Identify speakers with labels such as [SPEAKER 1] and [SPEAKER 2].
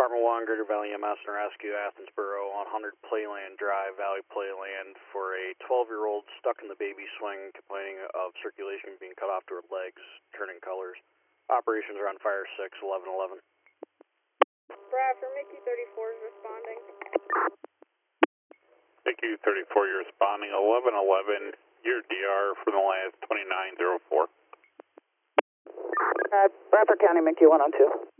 [SPEAKER 1] Department 1, Greater Valley EMS and Rescue, Athensboro on 100 Playland Drive, Valley Playland, for a 12-year-old stuck in the baby swing, complaining of circulation being cut off to her legs, turning colors. Operations are on Fire 6, 1111.
[SPEAKER 2] Bradford, Mickey 34 is responding.
[SPEAKER 3] Mickey 34, you're responding. 1111, your DR from the last 2904.
[SPEAKER 4] Bradford County, Mickey 102.